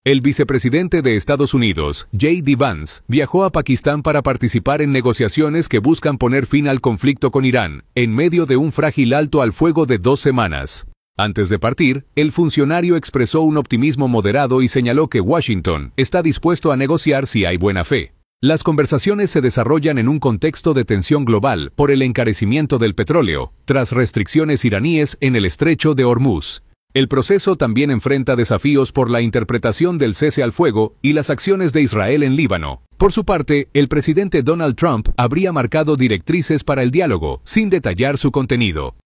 El vicepresidente de Estados Unidos, J.D. Vance, viajó a Pakistán para participar en negociaciones que buscan poner fin al conflicto con Irán, en medio de un frágil alto al fuego de 2 semanas. Antes de partir, el funcionario expresó un optimismo moderado y señaló que Washington está dispuesto a negociar si hay buena fe. Las conversaciones se desarrollan en un contexto de tensión global por el encarecimiento del petróleo, tras restricciones iraníes en el estrecho de Hormuz. El proceso también enfrenta desafíos por la interpretación del cese al fuego y las acciones de Israel en Líbano. Por su parte, el presidente Donald Trump habría marcado directrices para el diálogo, sin detallar su contenido.